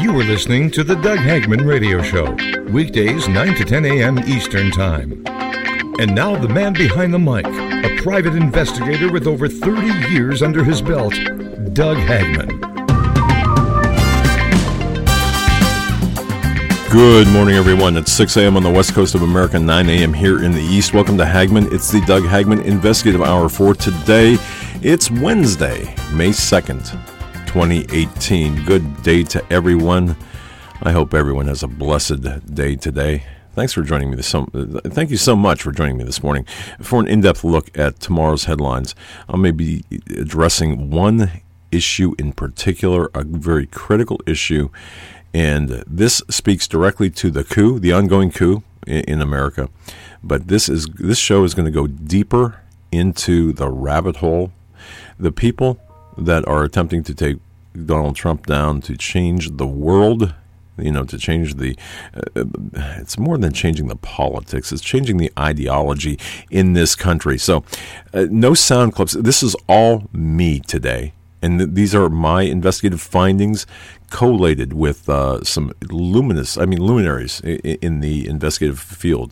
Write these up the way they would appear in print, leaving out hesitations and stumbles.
You are listening to the Doug Hagman Radio Show, weekdays 9 to 10 a.m. Eastern Time. And now the man behind the mic, a private investigator with over 30 years under his belt, Doug Hagman. Good morning, everyone. It's 6 a.m. on the west coast of America, 9 a.m. here in the east. Welcome to Hagman. It's the Doug Hagman Investigative Hour for today. It's Wednesday, May 2nd, 2018. Good day to everyone. I hope everyone has a blessed day today. Thanks for joining me Thank you so much for joining me this morning for an in-depth look at tomorrow's headlines. I may be addressing one issue in particular, a very critical issue, and this speaks directly to the coup, the ongoing coup in America. But this show is going to go deeper into the rabbit hole. The people that are attempting to take Donald Trump down to change the world, to change it's more than changing the politics, it's changing the ideology in this country. So no sound clips. This is all me today. And these are my investigative findings collated with some luminaries in the investigative field,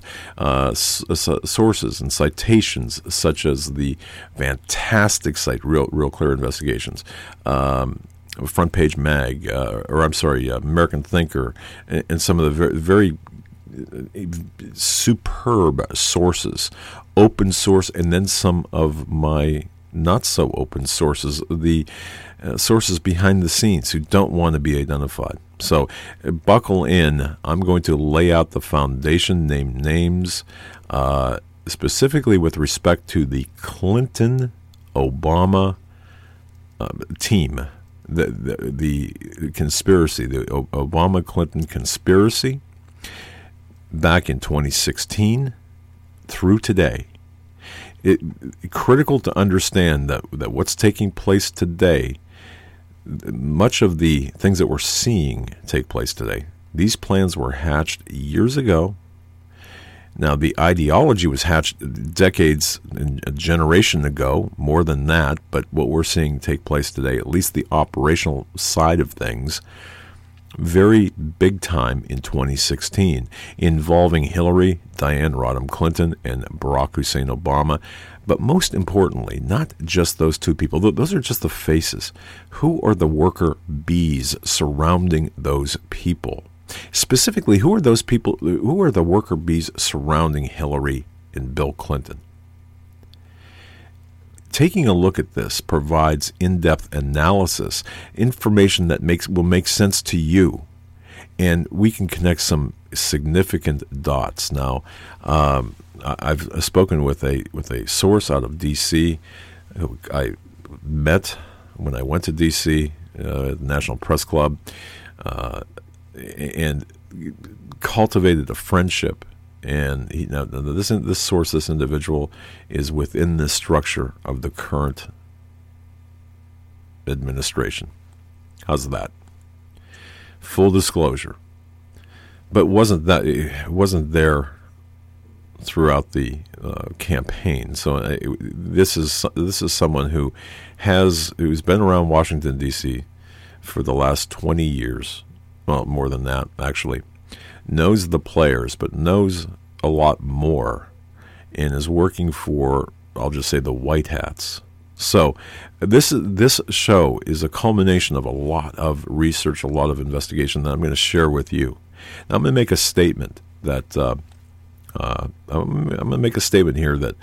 sources and citations such as the fantastic site Real Clear Investigations, Front Page Mag, American Thinker, and some of the very, very superb sources, open source, and then some of my not so open sources, the sources behind the scenes who don't want to be identified. So buckle in. I'm going to lay out the foundation, name names, specifically with respect to the Clinton-Obama team, the conspiracy, the Obama-Clinton conspiracy back in 2016 through today. It's critical to understand that what's taking place today, much of the things that we're seeing take place today, these plans were hatched years ago. Now, the ideology was hatched decades and a generation ago, more than that, but what we're seeing take place today, at least the operational side of things, very big time in 2016, involving Hillary, Diane Rodham Clinton, and Barack Hussein Obama. But most importantly, not just those two people. Those are just the faces. Who are the worker bees surrounding those people? Specifically, who are those people? Who are the worker bees surrounding Hillary and Bill Clinton? Taking a look at this provides in-depth analysis, information that will make sense to you, and we can connect some significant dots. Now, I've spoken with a source out of D.C. who I met when I went to D.C., the National Press Club, and cultivated a friendship. And this source, this individual, is within the structure of the current administration. How's that? Full disclosure. But it wasn't there throughout the campaign. So this is someone who's been around Washington D.C. for the last 20 years. Well, more than that, actually. Knows the players, but knows a lot more, and is working for, I'll just say, the white hats. So this show is a culmination of a lot of research, a lot of investigation that I'm going to share with you. Now I'm going to make a statement that I'm going to make a statement here that,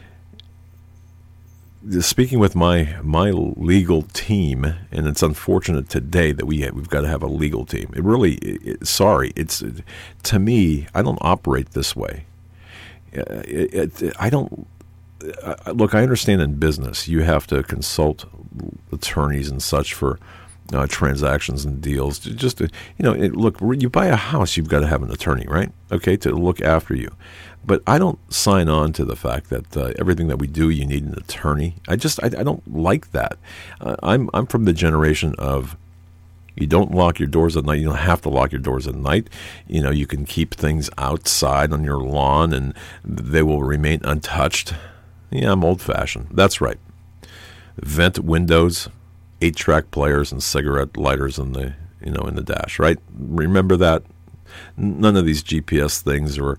speaking with my legal team, and it's unfortunate today that we've got to have a legal team. To me, I don't operate this way. I don't look. I understand in business you have to consult attorneys and such for transactions and deals. Look, you buy a house, you've got to have an attorney, right? Okay, to look after you. But I don't sign on to the fact that everything that we do, you need an attorney. I don't like that. I'm from the generation of, you don't lock your doors at night. You don't have to lock your doors at night. You can keep things outside on your lawn and they will remain untouched. Yeah, I'm old-fashioned. That's right. Vent windows, 8-track players, and cigarette lighters in in the dash, right? Remember that? None of these GPS things or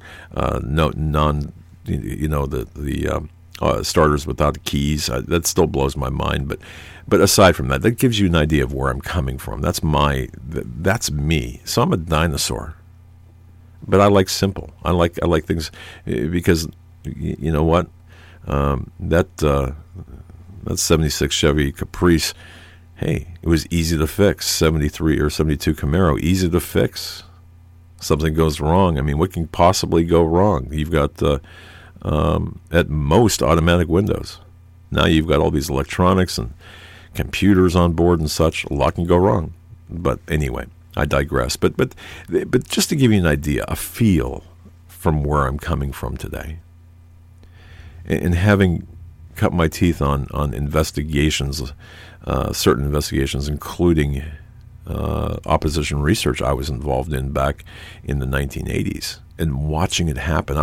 starters without keys. That still blows my mind. But aside from that, that gives you an idea of where I'm coming from. That's me. So I'm a dinosaur. But I like simple. I like things because you know what? That 76 Chevy Caprice, hey, it was easy to fix. 73 or 72 Camaro, easy to fix. Something goes wrong. I mean, what can possibly go wrong? You've got at most automatic windows. Now you've got all these electronics and computers on board and such. A lot can go wrong. But anyway, I digress. But just to give you an idea, a feel from where I'm coming from today, and having cut my teeth on investigations, certain investigations, including opposition research I was involved in back in the 1980s, and watching it happen.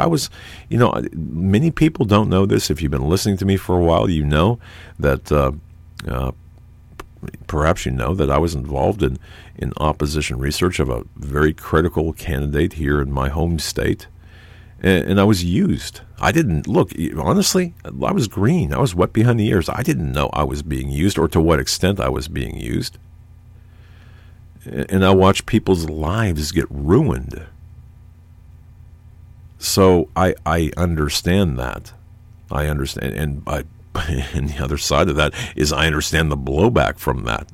Many people don't know this. If you've been listening to me for a while, you know that perhaps you know that I was involved in opposition research of a very critical candidate here in my home state. And I was used. I didn't, look, honestly, I was green. I was wet behind the ears. I didn't know I was being used or to what extent I was being used. And I watched people's lives get ruined. So I understand that. I understand. And the other side of that is I understand the blowback from that.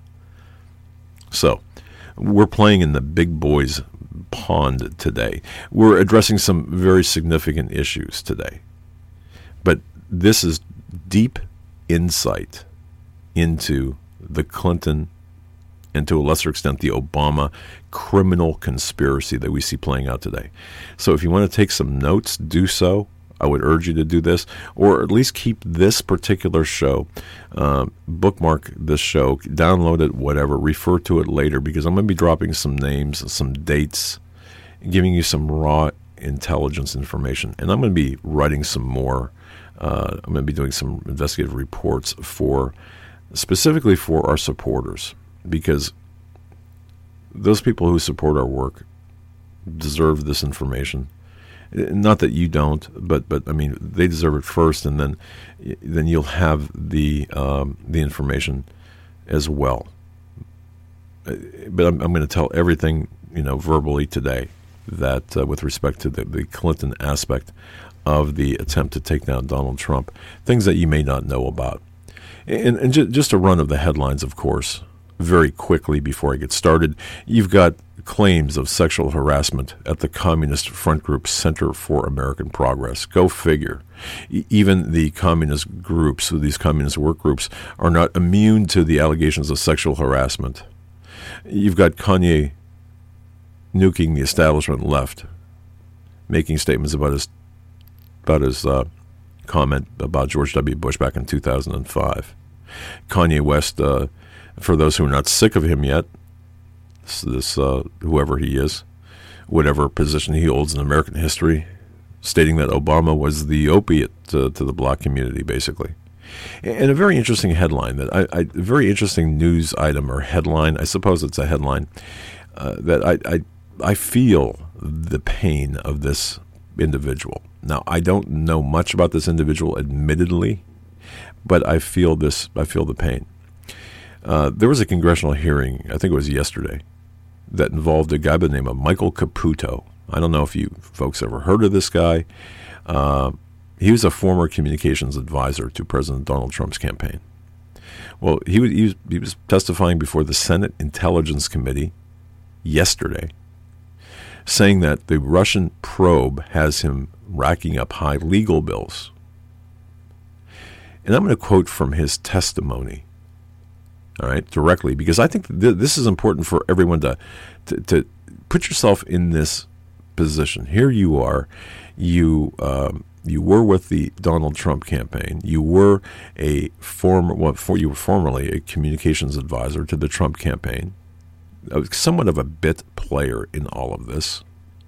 So we're playing in the big boys' pond today. We're addressing some very significant issues today. But this is deep insight into the Clinton and to a lesser extent the Obama criminal conspiracy that we see playing out today. So if you want to take some notes, do so. I would urge you to do this, or at least keep this particular show, bookmark this show, download it, whatever, refer to it later, because I'm going to be dropping some names, some dates, giving you some raw intelligence information, and I'm going to be writing some more. I'm going to be doing some investigative reports specifically for our supporters, because those people who support our work deserve this information. Not that you don't, but I mean, they deserve it first, and then you'll have the information as well. But I'm going to tell everything verbally today that with respect to the Clinton aspect of the attempt to take down Donald Trump, things that you may not know about, and just a run of the headlines, of course, very quickly before I get started. You've got claims of sexual harassment at the Communist Front Group Center for American Progress. Go figure. Even the communist groups, these communist work groups, are not immune to the allegations of sexual harassment. You've got Kanye nuking the establishment left, making statements about his comment about George W. Bush back in 2005. Kanye West, for those who are not sick of him yet, this whoever he is, whatever position he holds in American history, stating that Obama was the opiate to the black community, basically. And a very interesting headline, a very interesting news item or headline, I suppose it's a headline, that I feel the pain of this individual. Now, I don't know much about this individual, admittedly, but I feel the pain. There was a congressional hearing, I think it was yesterday, that involved a guy by the name of Michael Caputo. I don't know if you folks ever heard of this guy. He was a former communications advisor to President Donald Trump's campaign. Well, he was testifying before the Senate Intelligence Committee yesterday, saying that the Russian probe has him racking up high legal bills. And I'm going to quote from his testimony, all right, directly, because I think this is important for everyone to put yourself in this position. Here you are, you were with the Donald Trump campaign. You were you were formerly a communications advisor to the Trump campaign, somewhat of a bit player in all of this.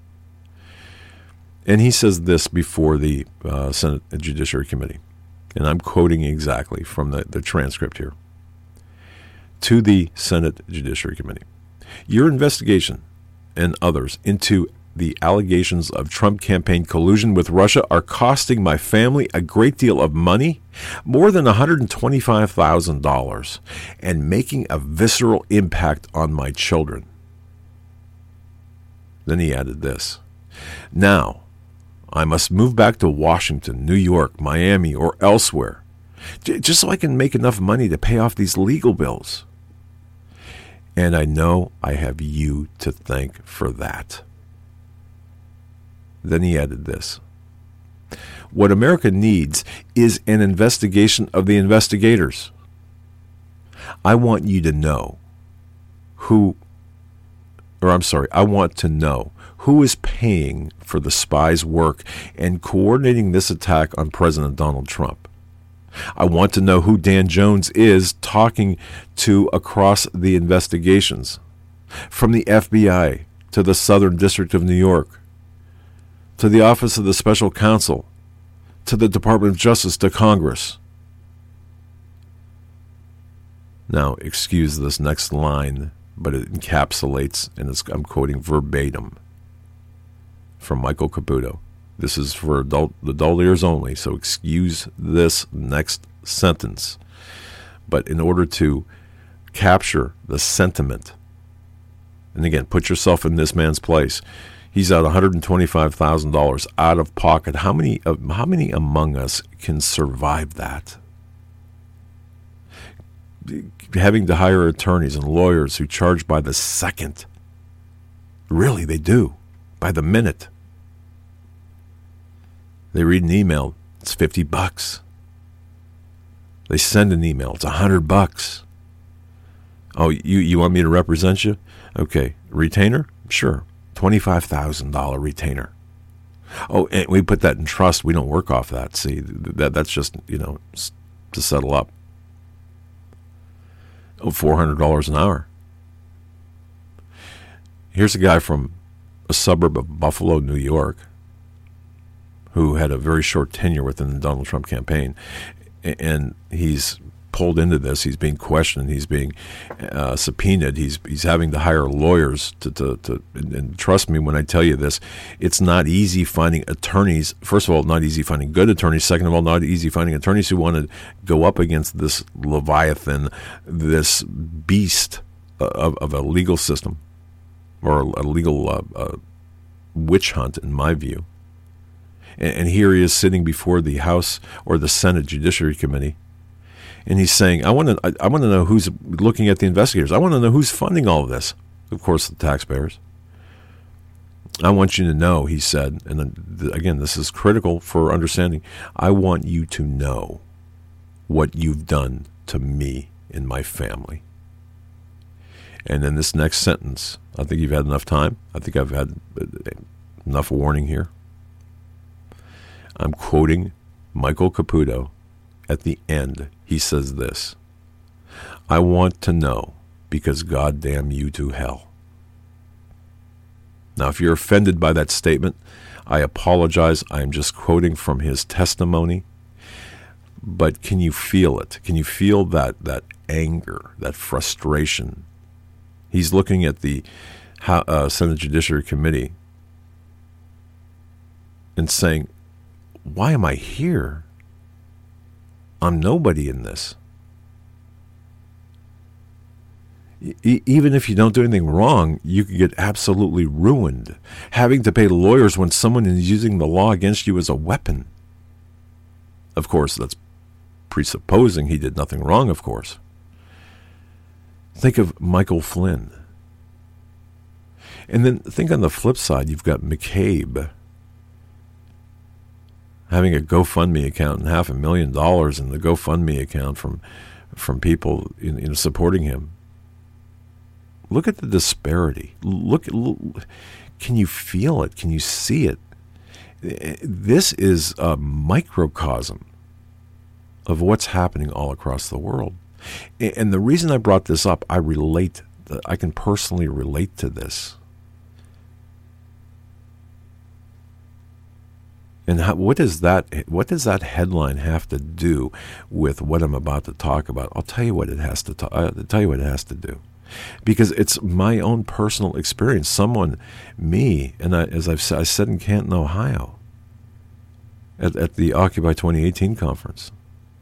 And he says this before the Senate Judiciary Committee, and I'm quoting exactly from the transcript here. To the Senate Judiciary Committee. Your investigation and others into the allegations of Trump campaign collusion with Russia are costing my family a great deal of money, more than $125,000, and making a visceral impact on my children. Then he added this. Now, I must move back to Washington, New York, Miami, or elsewhere, just so I can make enough money to pay off these legal bills. And I know I have you to thank for that. Then he added this. What America needs is an investigation of the investigators. I want to know who is paying for the spy's work and coordinating this attack on President Donald Trump. I want to know who Dan Jones is talking to across the investigations, from the FBI to the Southern District of New York, to the Office of the Special Counsel, to the Department of Justice, to Congress. Now, excuse this next line, but it encapsulates, and I'm quoting verbatim from Michael Caputo. This is for adult ears only, so excuse this next sentence. But in order to capture the sentiment, and again, put yourself in this man's place. He's out $125,000 out of pocket. How many among us can survive that? Having to hire attorneys and lawyers who charge by the second. Really, they do. By the minute. They read an email, it's $50. They send an email, it's $100. Oh, you want me to represent you? Okay, retainer? Sure. $25,000 retainer. Oh, and we put that in trust. We don't work off that. See, that's just, to settle up. Oh, $400 an hour. Here's a guy from a suburb of Buffalo, New York, who had a very short tenure within the Donald Trump campaign, and he's pulled into this. He's being questioned. He's being subpoenaed. He's having to hire lawyers to and trust me when I tell you this, it's not easy finding attorneys. First of all, not easy finding good attorneys. Second of all, not easy finding attorneys who want to go up against this Leviathan, this beast of a legal system, or a legal witch hunt, in my view. And here he is sitting before the House or the Senate Judiciary Committee, and he's saying, I want to know who's looking at the investigators. I want to know who's funding all of this. Of course, the taxpayers. I want you to know, he said, and again, this is critical for understanding, I want you to know what you've done to me and my family. And then this next sentence, I think you've had enough time. I think I've had enough warning here. I'm quoting Michael Caputo. At the end, he says this: I want to know because God damn you to hell. Now, if you're offended by that statement, I apologize. I am just quoting from his testimony. But can you feel it? Can you feel that anger, that frustration? He's looking at the Senate Judiciary Committee and saying, why am I here? I'm nobody in this. Even if you don't do anything wrong, you could get absolutely ruined. Having to pay lawyers when someone is using the law against you as a weapon. Of course, that's presupposing he did nothing wrong, of course. Think of Michael Flynn. And then think on the flip side, you've got McCabe having a GoFundMe account and $500,000 in the GoFundMe account from people supporting him. Look at the disparity. Look, can you feel it? Can you see it? This is a microcosm of what's happening all across the world. And the reason I brought this up, I can personally relate to this. And what does that headline have to do with what I'm about to talk about? I'll tell you what it has to do. because it's my own personal experience. And as I said in Canton, Ohio, at the Occupy 2018 conference,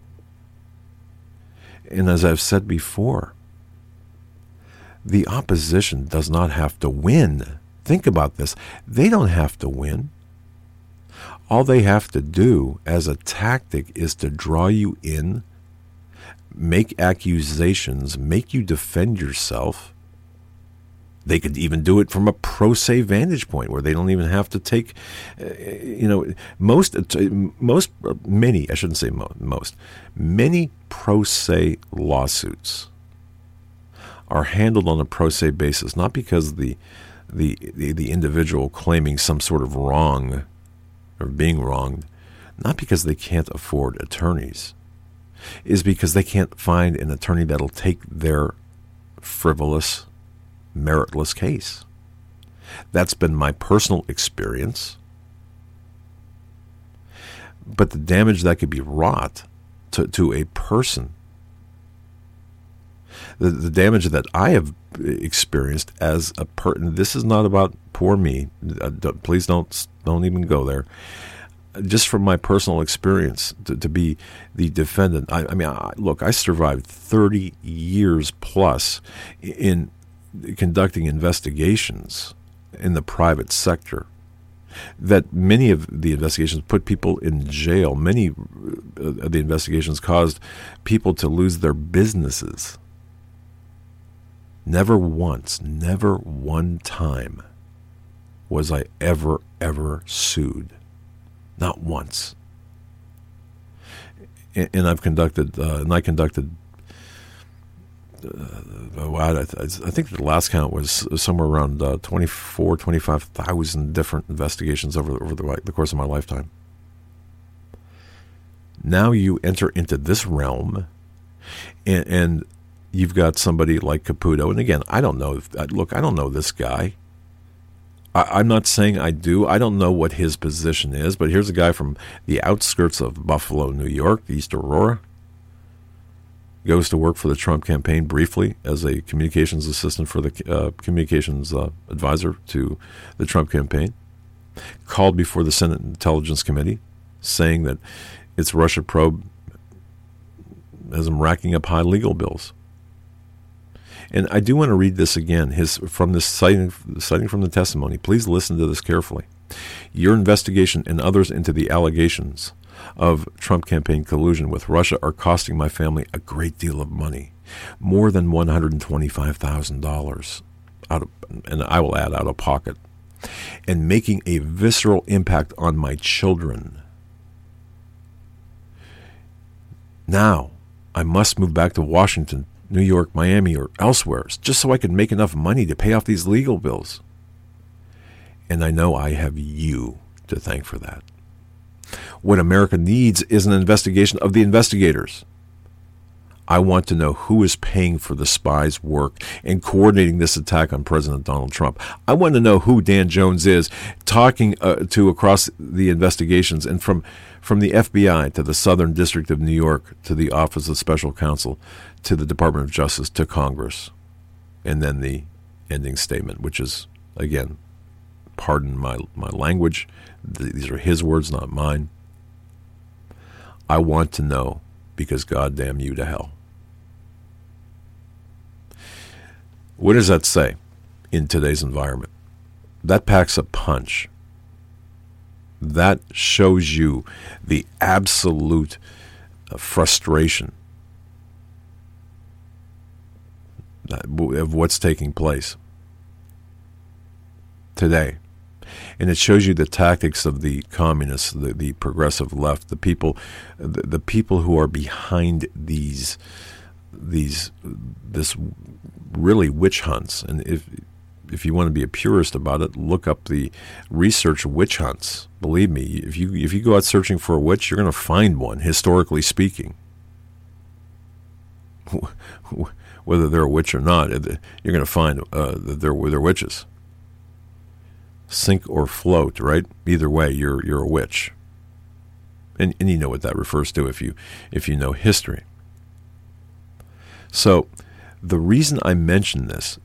and as I've said before, the opposition does not have to win. Think about this. They don't have to win. All they have to do as a tactic is to draw you in, make accusations, make you defend yourself. They could even do it from a pro se vantage point where they don't even have to take, many pro se lawsuits are handled on a pro se basis, not because the individual claiming some sort of wrong or being wronged, not because they can't afford attorneys, is because they can't find an attorney that'll take their frivolous, meritless case. That's been my personal experience. But the damage that could be wrought to a person, the damage that I have experienced as a person, this is not about poor me. Please don't even go there. Just from my personal experience, to be the defendant, I survived 30 years plus in conducting investigations in the private sector. That many of the investigations put people in jail. Many of the investigations caused people to lose their businesses. Never one time was I ever sued. Not once. And I conducted, I think the last count was somewhere around 25,000 different investigations over the course of my lifetime. Now you enter into this realm, and you've got somebody like Caputo. And again, I don't know. I don't know this guy. I'm not saying I do. I don't know what his position is, but here's a guy from the outskirts of Buffalo, New York, East Aurora. Goes to work for the Trump campaign briefly as a communications assistant for the communications advisor to the Trump campaign. Called before the Senate Intelligence Committee saying that its Russia probe has him racking up high legal bills. And I do want to read this again, citing from the testimony. Please listen to this carefully. Your investigation and others into the allegations of Trump campaign collusion with Russia are costing my family a great deal of money, more than $125,000 and I will add out of pocket, and making a visceral impact on my children. Now, I must move back to Washington, New York, Miami, or elsewhere, just so I can make enough money to pay off these legal bills. And I know I have you to thank for that. What America needs is an investigation of the investigators. I want to know who is paying for the spies' work and coordinating this attack on President Donald Trump. I want to know who Dan Jones is talking to across the investigations, and from the FBI to the Southern District of New York to the Office of Special Counsel to the Department of Justice to Congress. And then the ending statement, which is, again, pardon my language, these are his words, not mine. I want to know because goddamn you to hell. What does that say in today's environment? That packs a punch. That shows you the absolute frustration of what's taking place today. And it shows you the tactics of the communists, the progressive left, the people who are behind this really witch hunts. And if you want to be a purist about it, look up the research witch hunts. Believe me, if you go out searching for a witch, you're going to find one, historically speaking. Whether they're a witch or not, you're going to find that they're witches. Sink or float, right? Either way, you're a witch, and you know what that refers to if you know history. So, The reason I mention this,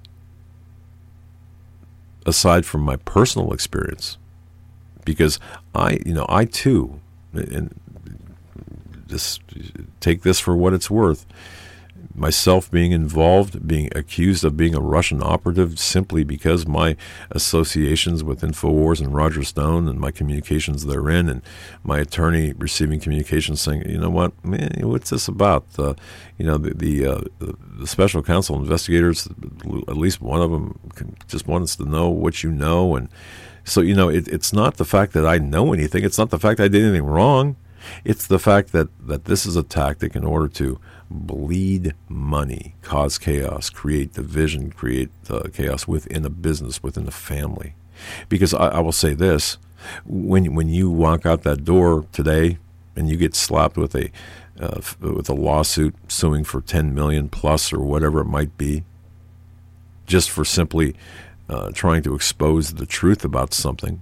aside from my personal experience, because I too, and just take this for what it's worth, myself being involved, being accused of being a Russian operative simply because my associations with InfoWars and Roger Stone and my communications therein, and my attorney receiving communications saying, you know what, man, what's this about? The special counsel investigators, at least one of them just wants to know what you know. And so, it's not the fact that I know anything. It's not the fact I did anything wrong. It's the fact that this is a tactic in order to bleed money, cause chaos, create division, create chaos within a business, within a family. Because I will say this, when you walk out that door today and you get slapped with a lawsuit suing for $10 million plus or whatever it might be, just for simply trying to expose the truth about something,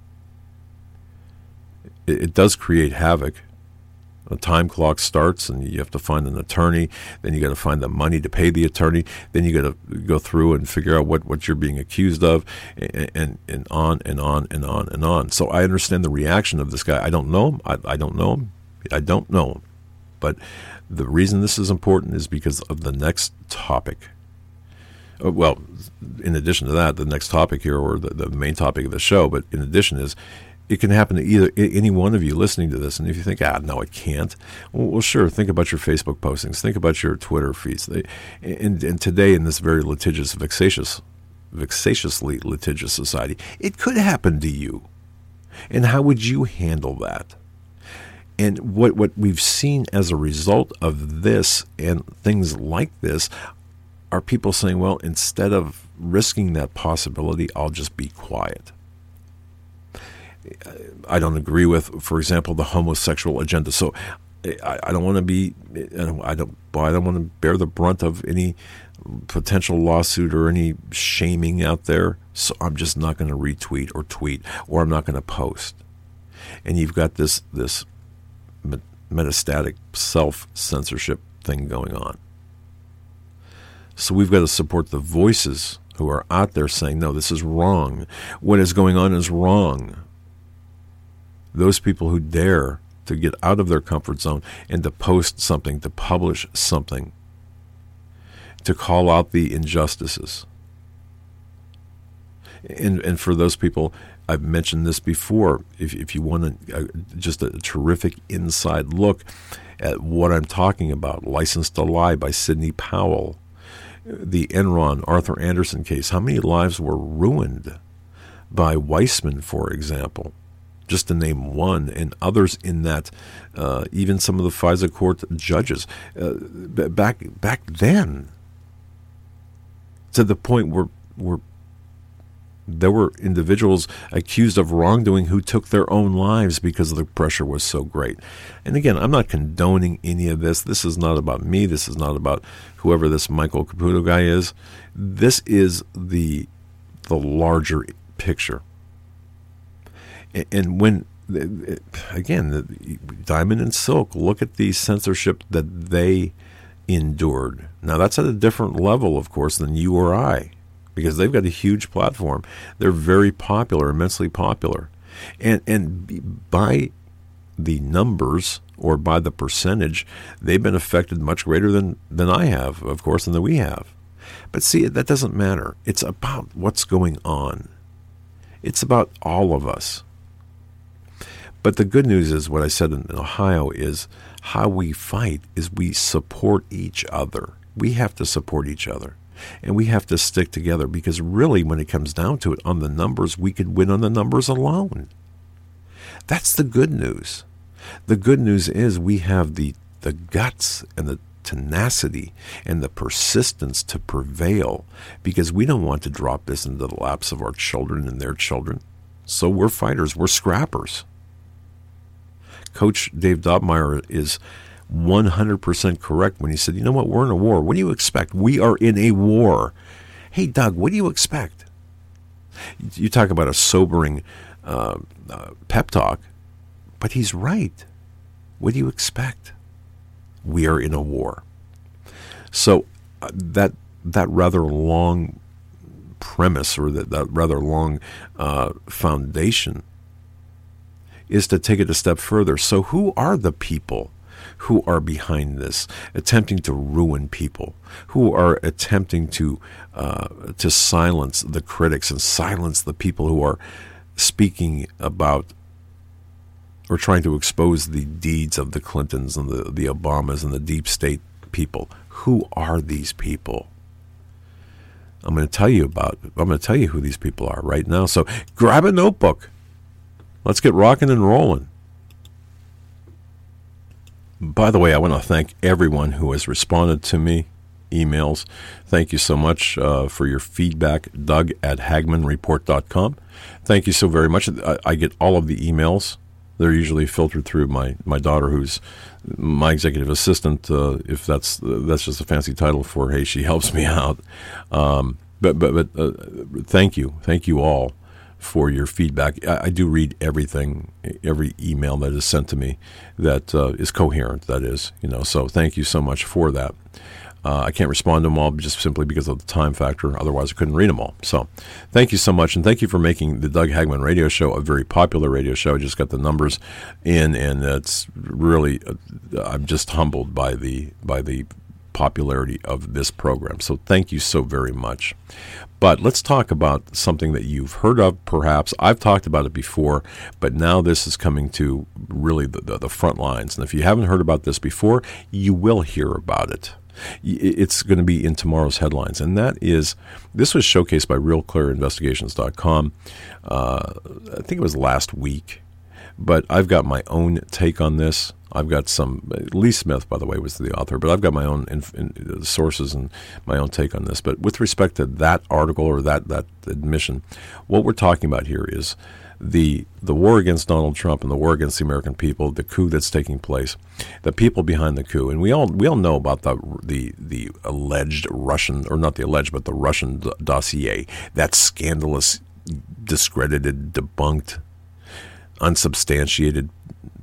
it does create havoc. A time clock starts, and you have to find an attorney. Then you got to find the money to pay the attorney. Then you got to go through and figure out what you're being accused of, and on and on and on and on. So I understand the reaction of this guy. I don't know him. I don't know him. I don't know him. But the reason this is important is because of the next topic. Well, in addition to that, the next topic here, or the main topic of the show, but in addition is, it can happen to any one of you listening to this. And if you think, no, it can't. Well, sure, think about your Facebook postings. Think about your Twitter feeds. And today, in this very vexatiously litigious society, it could happen to you. And how would you handle that? And what we've seen as a result of this and things like this are people saying, well, instead of risking that possibility, I'll just be quiet. I don't agree with, for example, the homosexual agenda. So I don't want to be, I don't want to bear the brunt of any potential lawsuit or any shaming out there. So I'm just not going to retweet or tweet, or I'm not going to post. And you've got this metastatic self-censorship thing going on. So we've got to support the voices who are out there saying, no, this is wrong. What is going on is wrong. Those people who dare to get out of their comfort zone and to post something, to publish something, to call out the injustices. And for those people, I've mentioned this before, if you want just a terrific inside look at what I'm talking about, License to Lie by Sidney Powell, the Enron Arthur Andersen case, how many lives were ruined by Weissman, for example? Just to name one, and others in that, even some of the FISA court judges back then, to the point where there were individuals accused of wrongdoing who took their own lives because the pressure was so great. And again, I'm not condoning any of this. This is not about me. This is not about whoever this Michael Caputo guy is. This is the larger picture. And when, again, Diamond and Silk, look at the censorship that they endured. Now, that's at a different level, of course, than you or I, because they've got a huge platform. They're very popular, immensely popular. And by the numbers, or by the percentage, they've been affected much greater than I have, of course, than we have. But see, that doesn't matter. It's about what's going on. It's about all of us. But the good news is, what I said in Ohio is, how we fight is we support each other. We have to support each other. And we have to stick together, because really, when it comes down to it, on the numbers, we could win on the numbers alone. That's the good news. The good news is we have the guts and the tenacity and the persistence to prevail, because we don't want to drop this into the laps of our children and their children. So we're fighters. We're scrappers. Coach Dave Dobmeyer is 100% correct when he said, you know what, we're in a war. What do you expect? We are in a war. Hey, Doug, what do you expect? You talk about a sobering pep talk, but he's right. What do you expect? We are in a war. So that that rather long premise, or that rather long foundation, is to take it a step further. So who are the people who are behind this, attempting to ruin people, who are attempting to silence the critics and silence the people who are speaking about or trying to expose the deeds of the Clintons and the Obamas and the deep state people? Who are these people? I'm going to tell you who these people are right now. So grab a notebook. Let's get rocking and rolling. By the way, I want to thank everyone who has responded to me, emails. Thank you so much for your feedback, Doug@HagmannReport.com. Thank you so very much. I get all of the emails. They're usually filtered through my daughter, who's my executive assistant, if that's just a fancy title for, hey, she helps me out. But thank you all for your feedback. I do read everything, every email that is sent to me that is coherent, that is, so thank you so much for that. I can't respond to them all just simply because of the time factor. Otherwise, I couldn't read them all. So thank you so much, and thank you for making the Doug Hagmann Radio Show a very popular radio show. I just got the numbers in, and it's really, I'm just humbled by the popularity of this program. So thank you so very much. But let's talk about something that you've heard of, perhaps. I've talked about it before, but now this is coming to really the front lines. And if you haven't heard about this before, you will hear about it. It's going to be in tomorrow's headlines, and that is, this was showcased by RealClearInvestigations.com. I think it was last week, but I've got my own take on this. I've got some, Lee Smith, by the way, was the author, but I've got my own sources and my own take on this. But with respect to that article or that admission, what we're talking about here is the war against Donald Trump and the war against the American people, the coup that's taking place, the people behind the coup, and we all know about the alleged Russian, or not the alleged, but the Russian dossier, that scandalous, discredited, debunked, unsubstantiated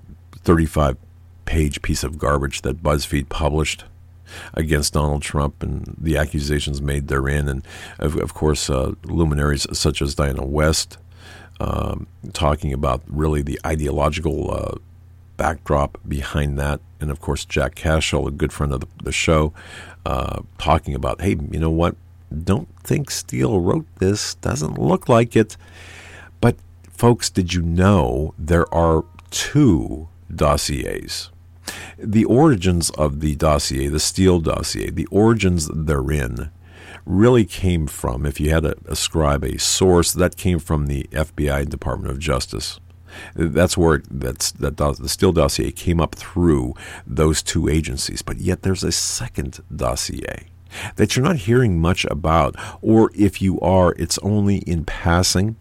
35-page piece of garbage that BuzzFeed published against Donald Trump and the accusations made therein, and of course luminaries such as Diana West, talking about really the ideological backdrop behind that. And of course, Jack Cashel, a good friend of the show, talking about, hey, you know what? Don't think Steele wrote this. Doesn't look like it. But folks, did you know there are two dossiers? The origins of the dossier, the Steele dossier, the origins therein really came from, if you had to ascribe a source, that came from the FBI, Department of Justice. That's where the Steele dossier came up through those two agencies. But yet there's a second dossier that you're not hearing much about, or if you are, it's only in passing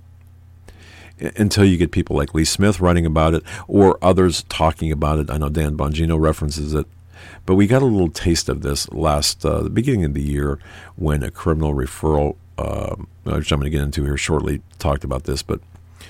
until you get people like Lee Smith writing about it or others talking about it. I know Dan Bongino references it. But we got a little taste of this the beginning of the year, when a criminal referral, which I'm going to get into here shortly, talked about this. But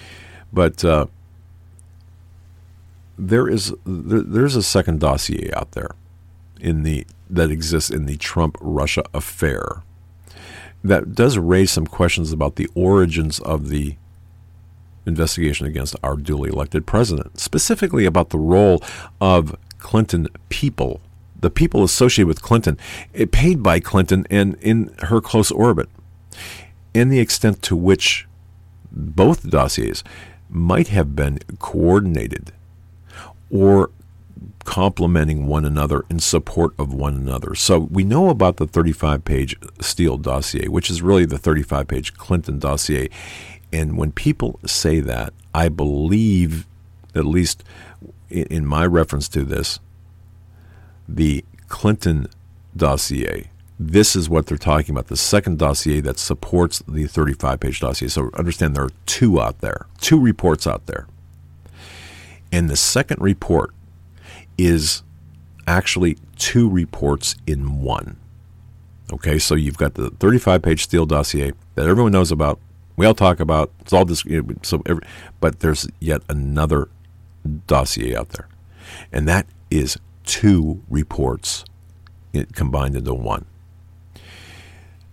there's a second dossier out there that exists in the Trump-Russia affair that does raise some questions about the origins of the investigation against our duly elected president, specifically about the role of Clinton people, the people associated with Clinton, paid by Clinton and in her close orbit, and the extent to which both dossiers might have been coordinated or complementing one another in support of one another. So we know about the 35-page Steele dossier, which is really the 35-page Clinton dossier. And when people say that, I believe, at least in my reference to this, the Clinton dossier, this is what they're talking about, the second dossier that supports the 35-page dossier. So understand there are two out there, two reports out there. And the second report is actually two reports in one. Okay, so you've got the 35-page Steele dossier that everyone knows about, we all talk about, it's all this, but there's yet another dossier out there. And that is two reports combined into one.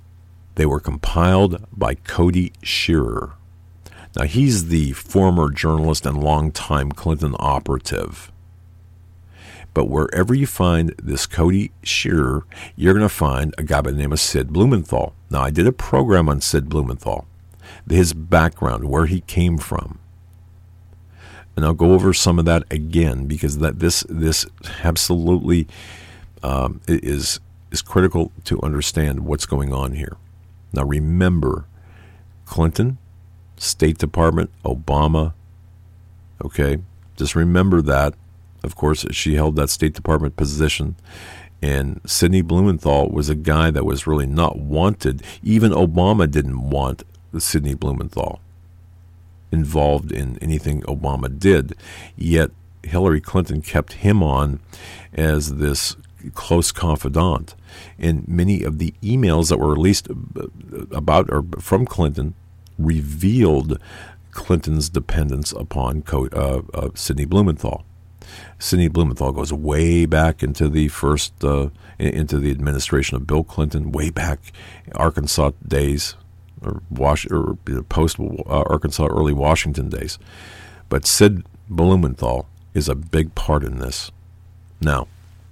They were compiled by Cody Shearer. Now, he's the former journalist and longtime Clinton operative. But wherever you find this Cody Shearer, you're going to find a guy by the name of Sid Blumenthal. Now, I did a program on Sid Blumenthal, his background, where he came from. And I'll go over some of that again, because this absolutely is critical to understand what's going on here. Now, remember, Clinton, State Department, Obama, okay? Just remember that. Of course, she held that State Department position, and Sidney Blumenthal was a guy that was really not wanted. Even Obama didn't want Sidney Blumenthal involved in anything Obama did, yet Hillary Clinton kept him on as this close confidant. And many of the emails that were released about or from Clinton revealed Clinton's dependence upon Sidney Blumenthal. Sidney Blumenthal goes way back into the into the administration of Bill Clinton, way back Arkansas days, or post Arkansas, early Washington days. But Sid Blumenthal is a big part in this. Now,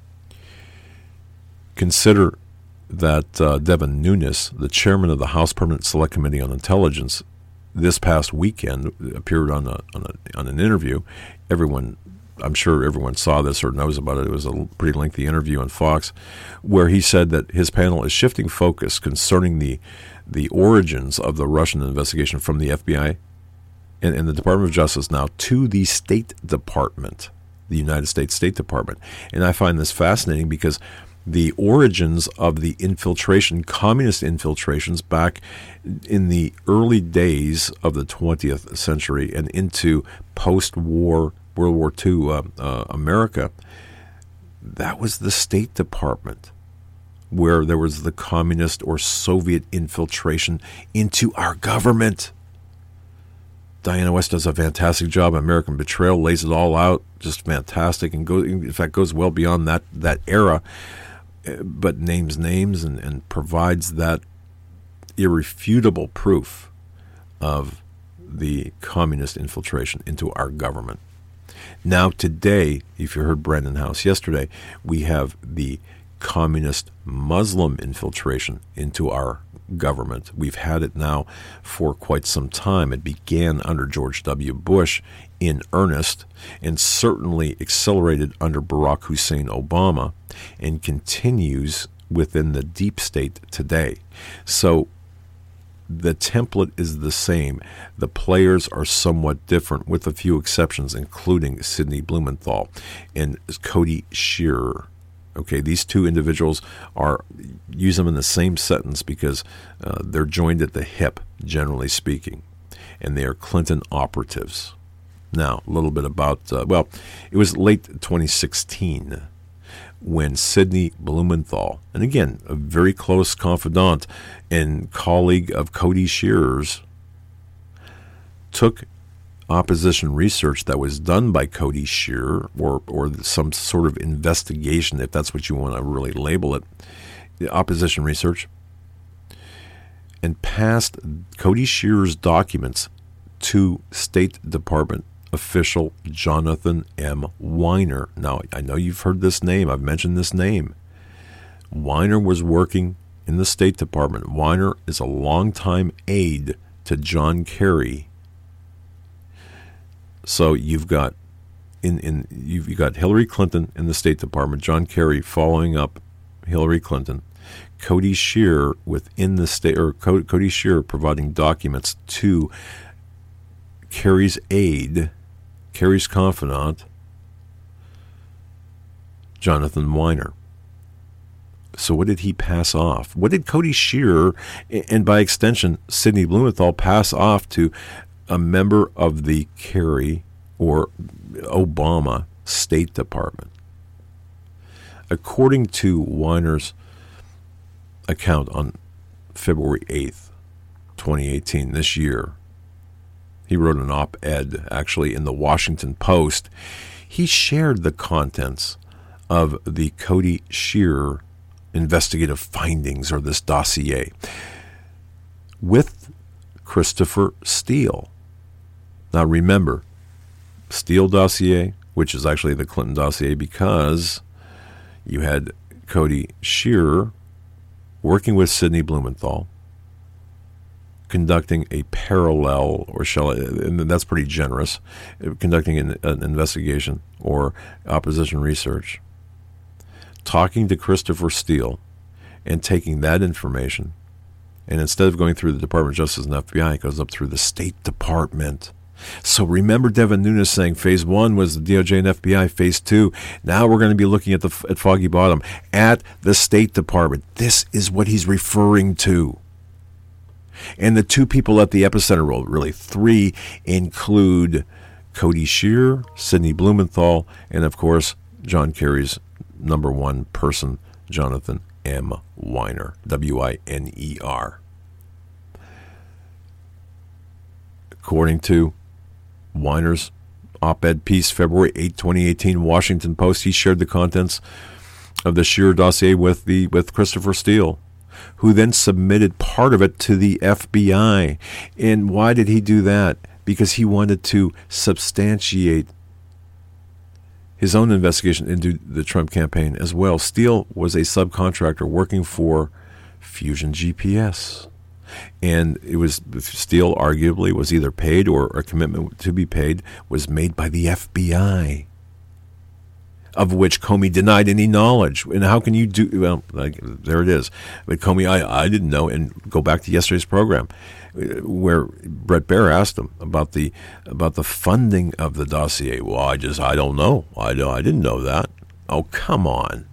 consider that Devin Nunes, the chairman of the House Permanent Select Committee on Intelligence, this past weekend appeared on an interview. I'm sure everyone saw this or knows about it. It was a pretty lengthy interview on Fox, where he said that his panel is shifting focus concerning the origins of the Russian investigation from the FBI and the Department of Justice now to the State Department, the United States State Department. And I find this fascinating because the origins of the infiltration, communist infiltrations back in the early days of the 20th century and into post-war World War II America, that was the State Department, where there was the communist or Soviet infiltration into our government. Diana West does a fantastic job. American Betrayal lays it all out, just fantastic, and goes well beyond that era, but names names and provides that irrefutable proof of the communist infiltration into our government. Now today, if you heard Brandon House yesterday, we have the communist Muslim infiltration into our government. We've had it now for quite some time. It began under George W. Bush in earnest and certainly accelerated under Barack Hussein Obama and continues within the deep state today. So the template is the same. The players are somewhat different with a few exceptions, including Sidney Blumenthal and Cody Shearer. Okay, these two individuals use them in the same sentence because they're joined at the hip, generally speaking, and they are Clinton operatives. Now, a little bit about, it was late 2016 when Sidney Blumenthal, and again, a very close confidant and colleague of Cody Shearer's, took opposition research that was done by Cody Shearer, or some sort of investigation, if that's what you want to really label it, the opposition research, and passed Cody Shearer's documents to State Department official Jonathan M. Weiner. Now, I know you've heard this name. I've mentioned this name. Weiner was working in the State Department. Weiner is a longtime aide to John Kerry. So you've got you've got Hillary Clinton in the State Department, John Kerry following up Hillary Clinton, Cody Shearer within the state, or Cody Shearer providing documents to Kerry's aide, Kerry's confidant, Jonathan Weiner. So what did he pass off? What did Cody Shearer, and by extension Sidney Blumenthal, pass off to a member of the Kerry or Obama State Department? According to Weiner's account on February 8th, 2018, this year, he wrote an op-ed, actually, in the Washington Post. He shared the contents of the Cody Shearer investigative findings, or this dossier. with Christopher Steele. Now remember, Steele dossier, which is actually the Clinton dossier, because you had Cody Shearer working with Sidney Blumenthal, conducting a parallel, and that's pretty generous, conducting an investigation or opposition research, talking to Christopher Steele and taking that information, and instead of going through the Department of Justice and FBI, it goes up through the State Department. So remember Devin Nunes saying phase 1 was the DOJ and FBI, phase 2. Now we're going to be looking at Foggy Bottom, at the State Department. This is what he's referring to. And the 2 people at the epicenter, well, really 3, include Cody Shearer, Sidney Blumenthal, and of course, John Kerry's number 1 person, Jonathan M. Weiner, W-I-N-E-R. According to Weiner's op-ed piece, February 8, 2018, Washington Post, he shared the contents of the Shearer dossier with Christopher Steele, who then submitted part of it to the FBI. And why did he do that? Because he wanted to substantiate his own investigation into the Trump campaign as well. Steele was a subcontractor working for Fusion GPS. And it was Steele arguably was either paid, or a commitment to be paid was made by the FBI, of which Comey denied any knowledge. And how can you do, well, there it is. But Comey, I didn't know. And go back to yesterday's program where Brett Baer asked him about the funding of the dossier. Well, I don't know. I didn't know that. Oh, come on.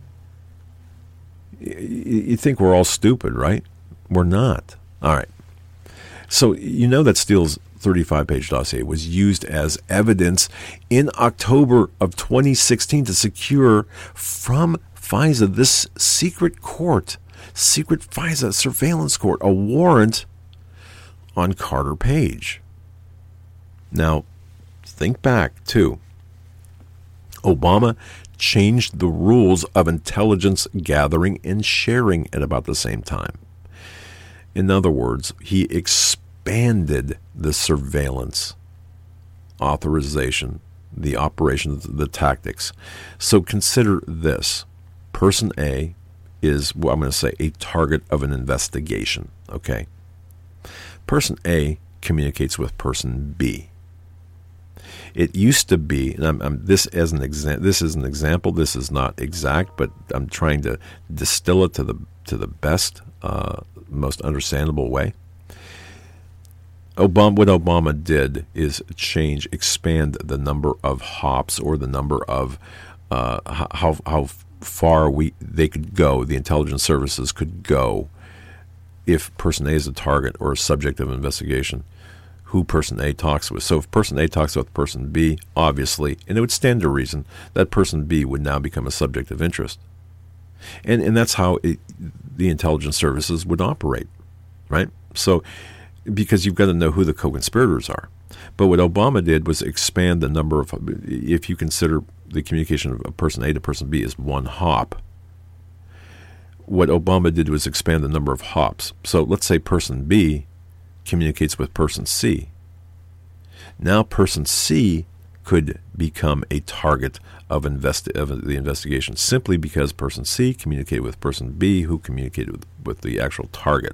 You think we're all stupid, right? We're not. All right. So you know that Steele's 35-page dossier was used as evidence in October of 2016 to secure from FISA, this secret FISA surveillance court, a warrant on Carter Page. Now, think back to Obama changed the rules of intelligence gathering and sharing at about the same time. In other words, he expanded the surveillance authorization, the operations, the tactics. So consider this. Person A is, well, I'm going to say, a target of an investigation. Okay. Person A communicates with person B. It used to be, and this is an example. This is not exact, but I'm trying to distill it to the best, most understandable way. What Obama did is expand the number of hops, or the number of how far they could go. The intelligence services could go if person A is a target or a subject of investigation, who person A talks with. So if person A talks with person B, obviously, and it would stand to reason, that person B would now become a subject of interest. And that's how the intelligence services would operate, right? So, because you've got to know who the co-conspirators are. But what Obama did was expand the number of, if you consider the communication of person A to person B as one hop, what Obama did was expand the number of hops. So let's say person B communicates with person C. Now person C could become a target of the investigation simply because person C communicated with person B, who communicated with the actual target.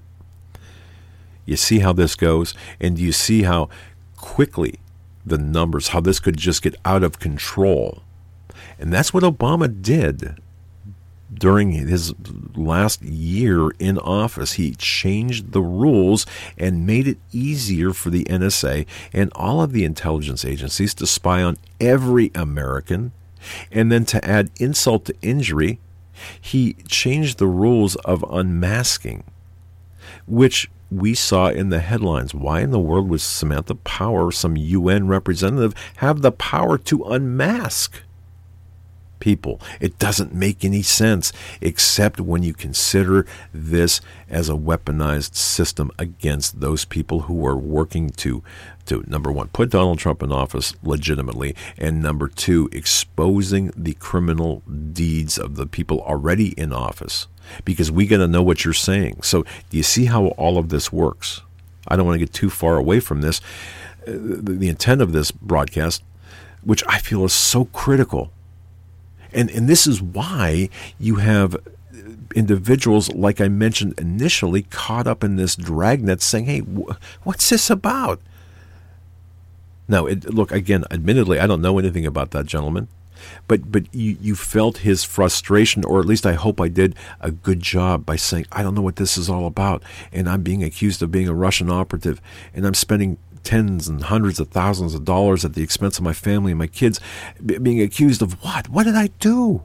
You see how this goes? And you see how quickly the numbers, how this could just get out of control. And that's what Obama did during his last year in office. He changed the rules and made it easier for the NSA and all of the intelligence agencies to spy on every American. And then to add insult to injury, he changed the rules of unmasking, which we saw in the headlines. Why in the world would Samantha Power, some UN representative, have the power to unmask people? It doesn't make any sense, except when you consider this as a weaponized system against those people who are working to number one, put Donald Trump in office legitimately, and number two, exposing the criminal deeds of the people already in office, because we got to know what you're saying. So do you see how all of this works? I don't want to get too far away from this. The intent of this broadcast, which I feel is so critical. And this is why you have individuals, like I mentioned initially, caught up in this dragnet saying, hey, what's this about? Now, look, again, admittedly, I don't know anything about that gentleman, but you felt his frustration, or at least I hope I did a good job by saying, I don't know what this is all about, and I'm being accused of being a Russian operative, and I'm spending tens and hundreds of thousands of dollars at the expense of my family and my kids, being accused of what? What did I do?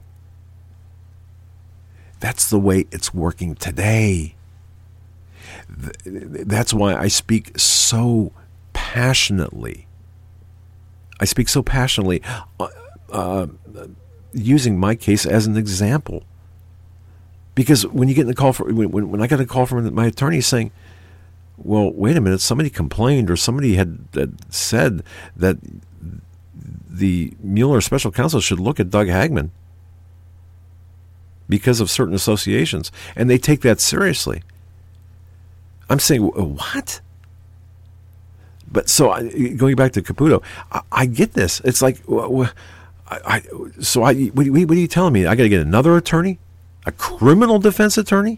That's the way it's working today. That's why I speak so passionately. Using my case as an example. Because when you get a call when I got a call from my attorney saying, well, wait a minute, somebody complained or somebody had said that the Mueller special counsel should look at Doug Hagman because of certain associations, and they take that seriously. I'm saying, what? But so going back to Caputo, I get this. It's like, what are you telling me? I got to get another attorney, a criminal defense attorney?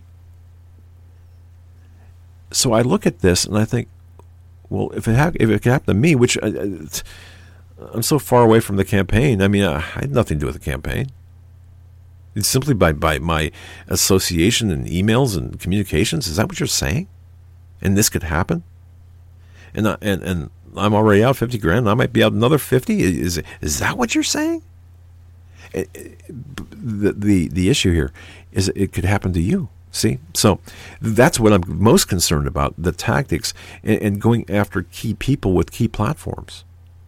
So I look at this and I think, well, if it could happen to me, which I'm so far away from the campaign. I mean, I had nothing to do with the campaign. It's simply by my association and emails and communications. Is that what you're saying? And this could happen? And I'm already out $50,000. And I might be out another 50. Is that what you're saying? The issue here is it could happen to you. See, so that's what I'm most concerned about: the tactics and going after key people with key platforms.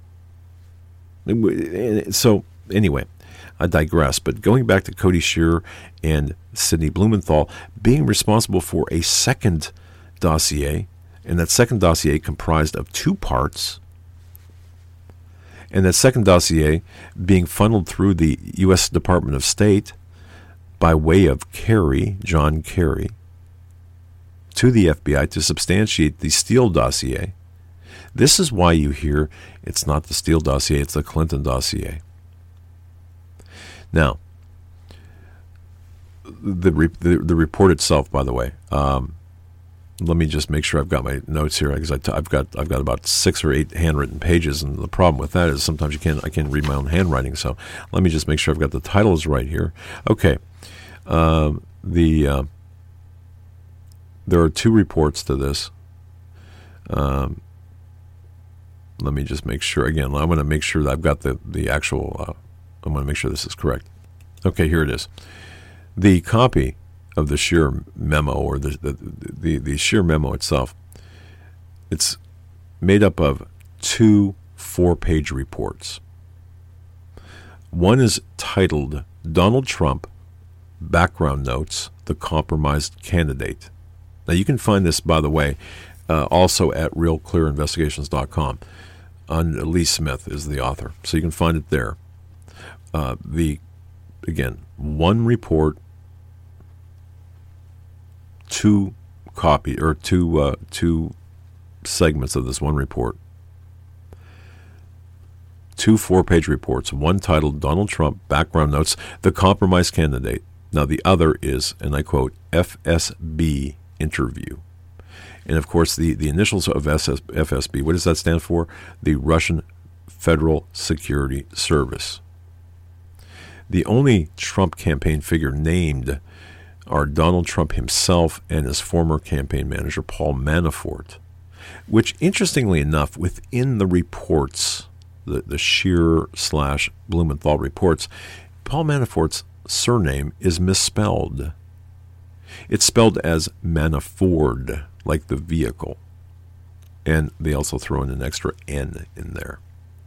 So anyway, I digress. But going back to Cody Shearer and Sidney Blumenthal being responsible for a second dossier. And that second dossier comprised of 2 parts. And that second dossier being funneled through the U.S. Department of State by way of John Kerry, to the FBI to substantiate the Steele dossier. This is why you hear it's not the Steele dossier, it's the Clinton dossier. Now, the report itself, by the way, let me just make sure I've got my notes here, because I've got about 6 or 8 handwritten pages, and the problem with that is sometimes I can't read my own handwriting. So let me just make sure I've got the titles right here. Okay, there are 2 reports to this. Let me just make sure again. I want to make sure that I've got the actual. I want to make sure this is correct. Okay, here it is. The copy of the Shearer memo, or the Shearer memo itself, it's made up of 2 4-page reports. One is titled Donald Trump, Background Notes, the Compromised Candidate. Now you can find this, by the way, also at realclearinvestigations.com. Lee Smith is the author, so you can find it there. Again, 1 report, 2 segments of this 1 report. 2 4-page reports, one titled Donald Trump, Background Notes, the Compromised Candidate. Now the other is, and I quote, FSB Interview. And of course the initials of FSB, what does that stand for? The Russian Federal Security Service. The only Trump campaign figure named are Donald Trump himself and his former campaign manager, Paul Manafort, which, interestingly enough, within the reports, the Shearer/Blumenthal reports, Paul Manafort's surname is misspelled. It's spelled as Manafort, like the vehicle. And they also throw in an extra N in there.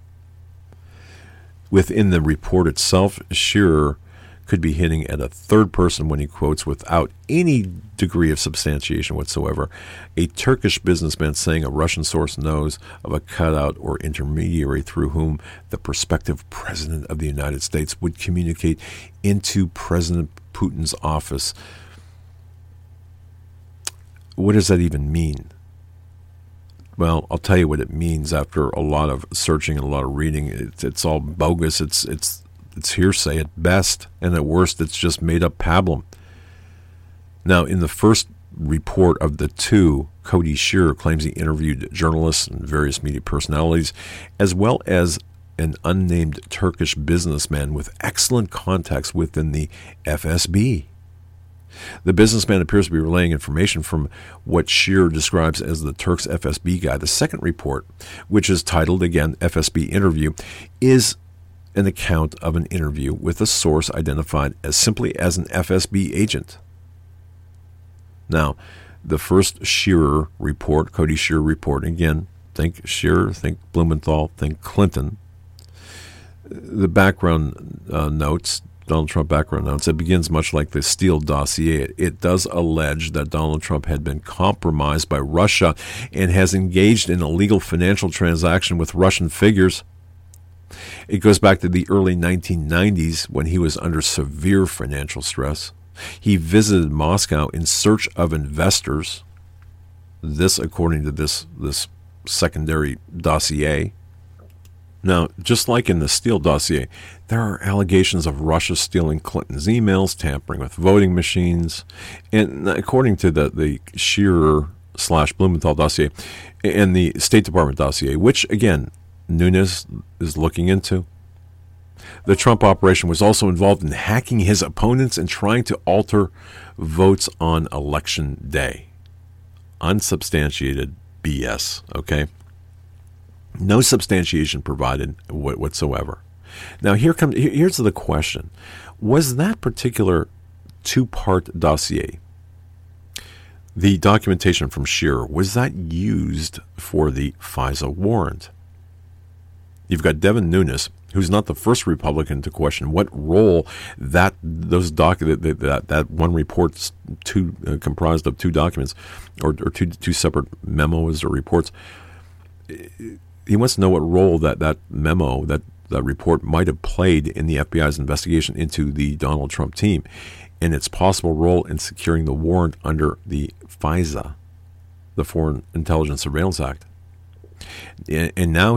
Within the report itself, Shearer could be hinting at a third person when he quotes, without any degree of substantiation whatsoever, a Turkish businessman saying a Russian source knows of a cutout or intermediary through whom the prospective president of the United States would communicate into President Putin's office. What does that even mean? Well, I'll tell you what it means after a lot of searching and a lot of reading. It's all bogus. It's hearsay at best, and at worst, it's just made up pablum. Now, in the first report of the two, Cody Shearer claims he interviewed journalists and various media personalities, as well as an unnamed Turkish businessman with excellent contacts within the FSB. The businessman appears to be relaying information from what Shearer describes as the Turks FSB guy. The second report, which is titled, again, FSB Interview, is an account of an interview with a source identified as simply as an FSB agent. Now, the first Shearer report, Cody Shearer report, again, think Shearer, think Blumenthal, think Clinton. The background notes, Donald Trump background notes, it begins much like the Steele dossier. It does allege that Donald Trump had been compromised by Russia and has engaged in illegal financial transaction with Russian figures. It goes back to the early 1990s when he was under severe financial stress. He visited Moscow in search of investors. This, according to this secondary dossier. Now, just like in the Steele dossier, there are allegations of Russia stealing Clinton's emails, tampering with voting machines, and according to the Shearer/Blumenthal dossier and the State Department dossier, which, again, Nunes is looking into, the Trump operation was also involved in hacking his opponents and trying to alter votes on Election Day. Unsubstantiated BS, okay? No substantiation provided whatsoever. Now, here's the question. Was that particular two-part dossier, the documentation from Shearer, was that used for the FISA warrant? You've got Devin Nunes, who's not the first Republican to question what role that one report comprised of two documents or two separate memos or reports. He wants to know what role that memo, that report might have played in the FBI's investigation into the Donald Trump team and its possible role in securing the warrant under the FISA, the Foreign Intelligence Surveillance Act. And now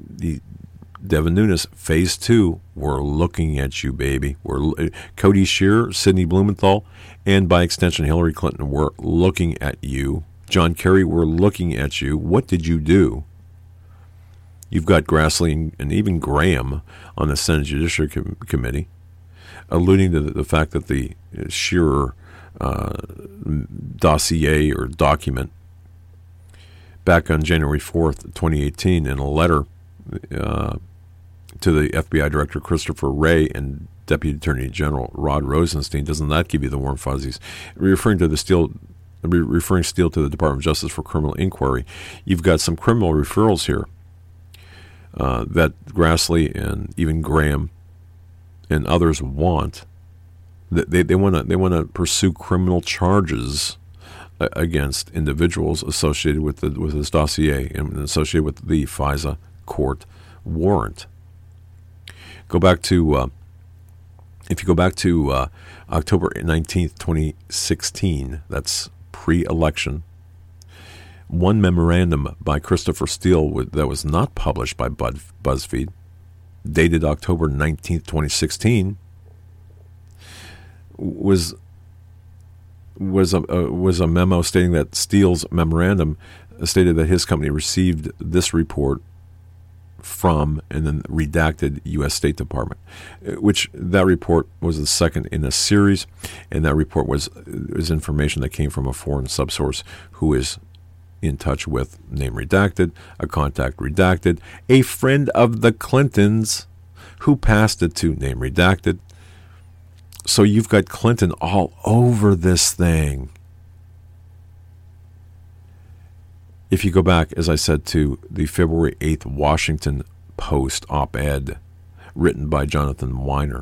Devin Nunes, phase 2, we're looking at you, baby. Cody Shearer, Sidney Blumenthal, and by extension Hillary Clinton, we're looking at you. John Kerry, we're looking at you. What did you do? You've got Grassley and even Graham on the Senate Judiciary Committee alluding to the fact that the Shearer dossier or document back on January 4th, 2018, in a letter to the FBI Director Christopher Wray and Deputy Attorney General Rod Rosenstein, doesn't that give you the warm fuzzies? Referring Steele to the Department of Justice for criminal inquiry, you've got some criminal referrals here that Grassley and even Graham and others want. They want to pursue criminal charges against individuals associated with this dossier and associated with the FISA court warrant. If you go back to October 19th, 2016, that's pre-election, one memorandum by Christopher Steele that was not published by BuzzFeed, dated October 19th, 2016, was a memo stating that Steele's memorandum stated that his company received this report from and then redacted U.S. State Department, which that report was the second in a series, and that report was information that came from a foreign subsource who is in touch with, name redacted, a contact redacted, a friend of the Clintons who passed it to, name redacted. So you've got Clinton all over this thing. If you go back, as I said, to the February 8th Washington Post op-ed written by Jonathan Weiner,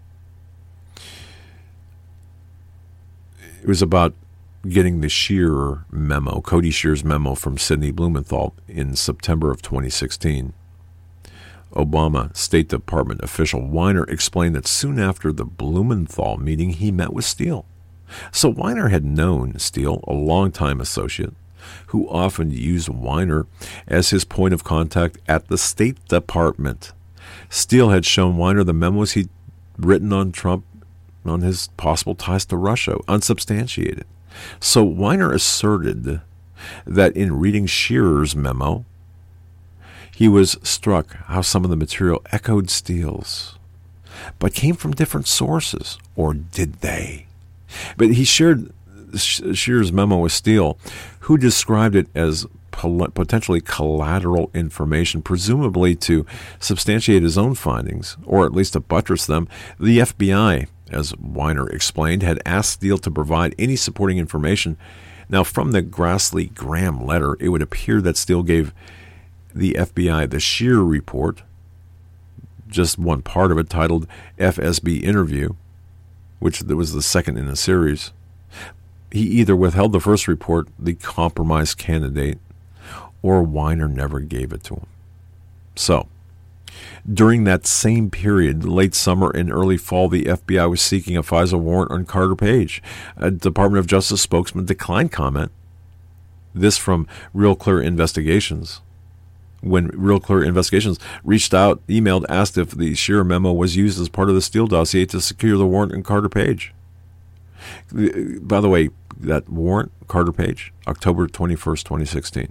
it was about getting the Shearer memo, Cody Shearer's memo from Sidney Blumenthal in September of 2016. Obama State Department official Weiner explained that soon after the Blumenthal meeting, he met with Steele. So Weiner had known Steele, a longtime associate, who often used Weiner as his point of contact at the State Department. Steele had shown Weiner the memos he'd written on Trump on his possible ties to Russia, unsubstantiated. So Weiner asserted that in reading Shearer's memo, he was struck how some of the material echoed Steele's, but came from different sources, or did they? But he shared Shearer's memo with Steele, who described it as potentially collateral information, presumably to substantiate his own findings, or at least to buttress them. The FBI, as Weiner explained, had asked Steele to provide any supporting information. Now, from the Grassley-Graham letter, it would appear that Steele gave the FBI the Shearer report, just one part of it titled FSB Interview, which was the second in the series. He either withheld the first report, the compromise candidate, or Weiner never gave it to him. So, during that same period, late summer and early fall, the FBI was seeking a FISA warrant on Carter Page. A Department of Justice spokesman declined comment. This from Real Clear Investigations. When Real Clear Investigations reached out, emailed, asked if the Shearer memo was used as part of the Steele dossier to secure the warrant on Carter Page. By the way, that warrant, Carter Page, October 21st, 2016.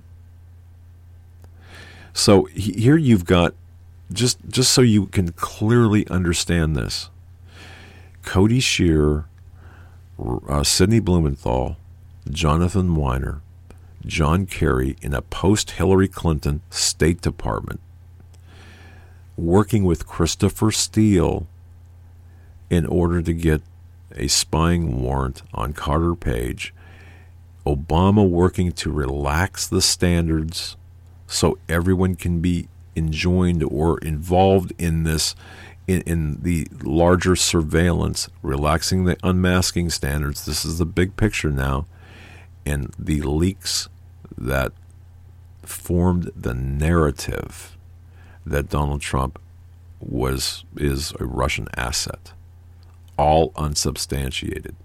So here you've got, just so you can clearly understand this, Cody Shearer, Sidney Blumenthal, Jonathan Weiner, John Kerry in a post-Hillary Clinton State Department, working with Christopher Steele in order to get a spying warrant on Carter Page, Obama working to relax the standards so everyone can be enjoined or involved in this, in the larger surveillance, relaxing the unmasking standards. This is the big picture now. And the leaks that formed the narrative that Donald Trump is a Russian asset, all unsubstantiated.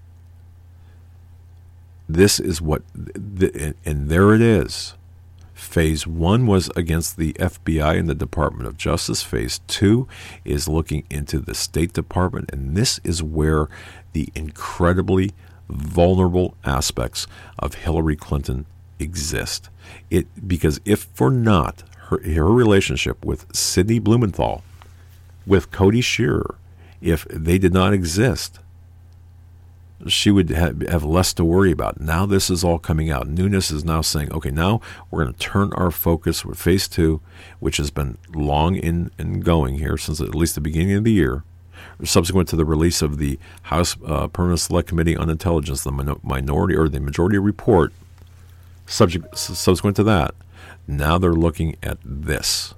This is what, and there it is. Phase 1 was against the FBI and the Department of Justice. Phase 2 is looking into the State Department, and this is where the incredibly vulnerable aspects of Hillary Clinton exist. Because if for not her relationship with Sidney Blumenthal, with Cody Shearer, if they did not exist, she would have less to worry about. Now this is all coming out. Nunes is now saying, okay, now we're going to turn our focus with Phase 2, which has been long in going here since at least the beginning of the year, subsequent to the release of the House Permanent Select Committee on Intelligence, the minority or the majority report, subsequent to that. Now they're looking at this.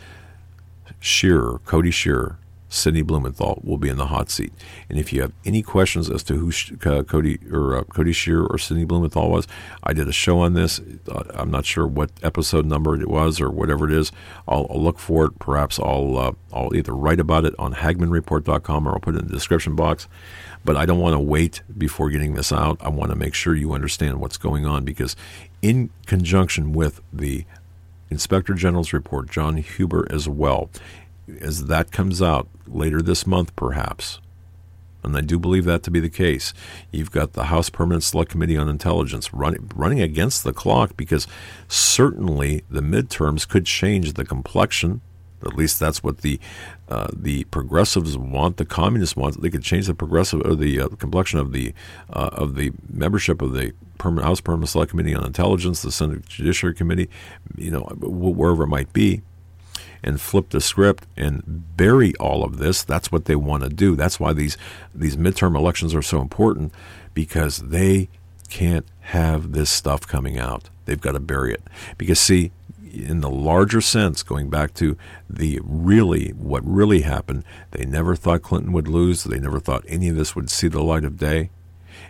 Cody Shearer, Sidney Blumenthal will be in the hot seat. And if you have any questions as to who Cody Shearer or Sidney Blumenthal was, I did a show on this. I'm not sure what episode number it was or whatever it is. I'll look for it. Perhaps I'll either write about it on HagmannReport.com or I'll put it in the description box. But I don't want to wait before getting this out. I want to make sure you understand what's going on, because in conjunction with the Inspector General's report, John Huber as well, as that comes out later this month perhaps, and I do believe that to be the case, you've got the House Permanent Select Committee on Intelligence running against the clock, because certainly the midterms could change the complexion. At least that's what the progressives want, the communists want. They could change the progressive or the complexion of the membership of the House Permanent Select Committee on Intelligence, the Senate Judiciary Committee, wherever it might be, and flip the script and bury all of this. That's what they want to do. That's why these midterm elections are so important, because they can't have this stuff coming out. They've got to bury it. Because, see, in the larger sense, going back to what really happened, they never thought Clinton would lose. They never thought any of this would see the light of day.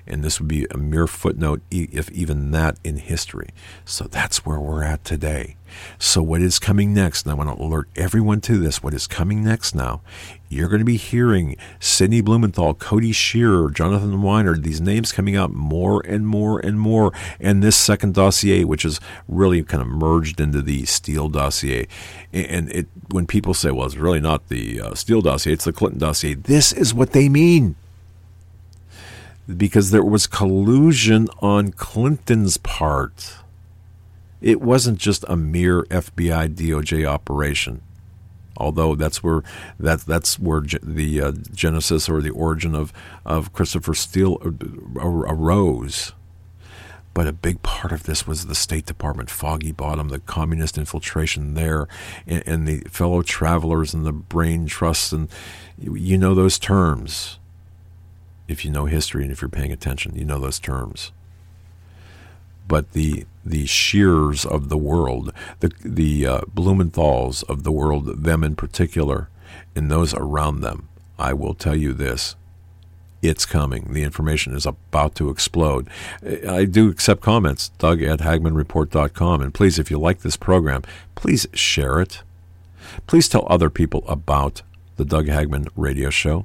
And this would be a mere footnote, if even that, in history. So that's where we're at today. So what is coming next, and I want to alert everyone to this, what is coming next now, you're going to be hearing Sidney Blumenthal, Cody Shearer, Jonathan Weiner, these names coming out more and more and more. And this second dossier, which is really kind of merged into the Steele dossier. And when people say, well, it's really not the Steele dossier, it's the Clinton dossier, this is what they mean. Because there was collusion on Clinton's part. It wasn't just a mere FBI DOJ operation, although that's where the genesis or the origin of Christopher Steele arose. But a big part of this was the State Department, Foggy Bottom, the communist infiltration there, and the fellow travelers and the brain trusts, and you know those terms. If you know history and if you're paying attention, you know those terms. But the Shearers of the world, the Blumenthals of the world, them in particular, and those around them, I will tell you this, it's coming. The information is about to explode. I do accept comments, Doug@HagmannReport.com. And please, if you like this program, please share it. Please tell other people about the Doug Hagmann Radio Show,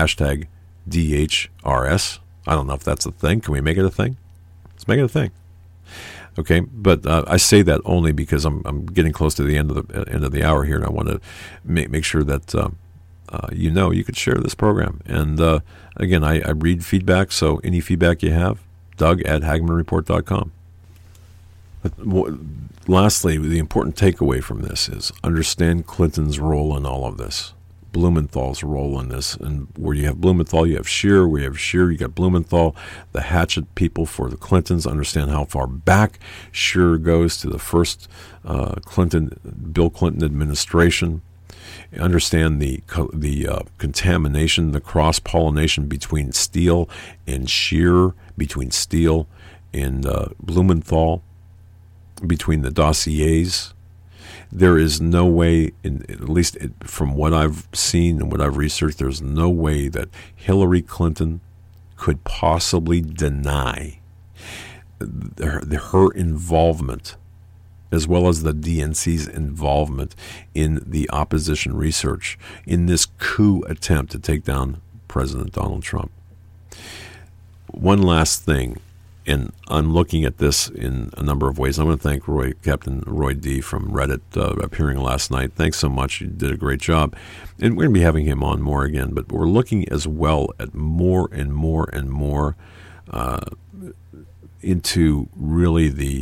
#DHRS. I don't know if that's a thing. Can we make it a thing? Let's make it a thing. Okay, but I say that only because I'm getting close to the end of the hour here, and I want to make sure that you could share this program. And again, I read feedback, so any feedback you have, Doug@HagmannReport.com. But lastly, the important takeaway from this is understand Clinton's role in all of this. Blumenthal's role in this, and where you have Blumenthal, you have Shearer. Where you have Shearer, you got Blumenthal. The hatchet people for the Clintons understand how far back Shearer goes to the first Bill Clinton administration. Understand the contamination, the cross-pollination between Steele and Shearer, between Steele and Blumenthal, between the dossiers. There is no way, at least from what I've seen and what I've researched, there's no way that Hillary Clinton could possibly deny her involvement, as well as the DNC's involvement in the opposition research, in this coup attempt to take down President Donald Trump. One last thing. And I'm looking at this in a number of ways. I want to thank Captain Roy D. from Reddit appearing last night. Thanks so much. You did a great job. And we're going to be having him on more again. But we're looking as well at more and more and more into really the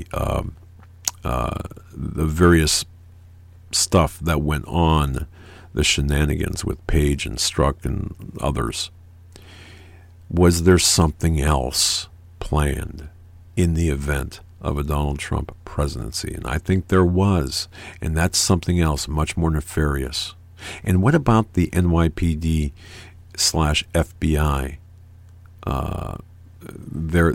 various stuff that went on, the shenanigans with Page and Strzok and others. Was there something else planned in the event of a Donald Trump presidency? And I think there was, and that's something else much more nefarious. And what about the NYPD/FBI? Their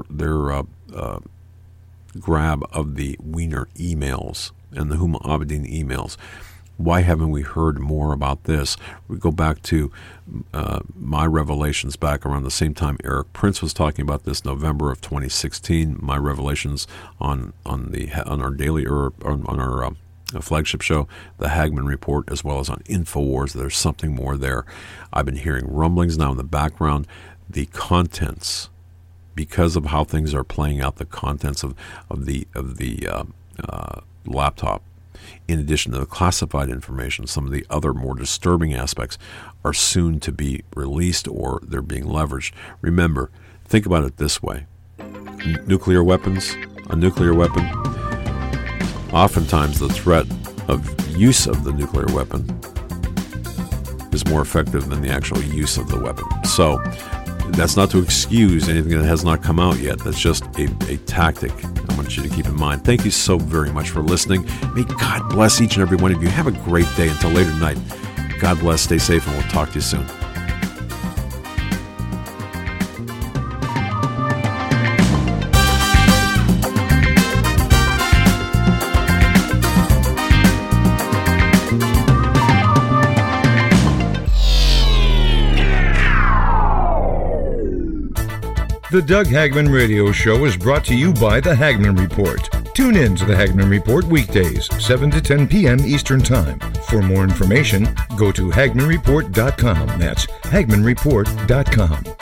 grab of the Weiner emails and the Huma Abedin emails. Why haven't we heard more about this? We go back to my revelations back around the same time Eric Prince was talking about this, November of 2016. My revelations on our daily or on our flagship show, the Hagmann Report, as well as on InfoWars. There's something more there. I've been hearing rumblings now in the background. The contents, because of how things are playing out, the contents of the laptop, in addition to the classified information, some of the other more disturbing aspects are soon to be released or they're being leveraged. Remember, think about it this way. Nuclear weapons, a nuclear weapon, oftentimes the threat of use of the nuclear weapon is more effective than the actual use of the weapon. So that's not to excuse anything that has not come out yet. That's just a tactic I want you to keep in mind. Thank you so very much for listening. May God bless each and every one of you. Have a great day. Until later tonight, God bless, stay safe, and we'll talk to you soon. The Doug Hagman Radio Show is brought to you by The Hagman Report. Tune in to The Hagman Report weekdays, 7 to 10 p.m. Eastern Time. For more information, go to HagmanReport.com. That's HagmanReport.com.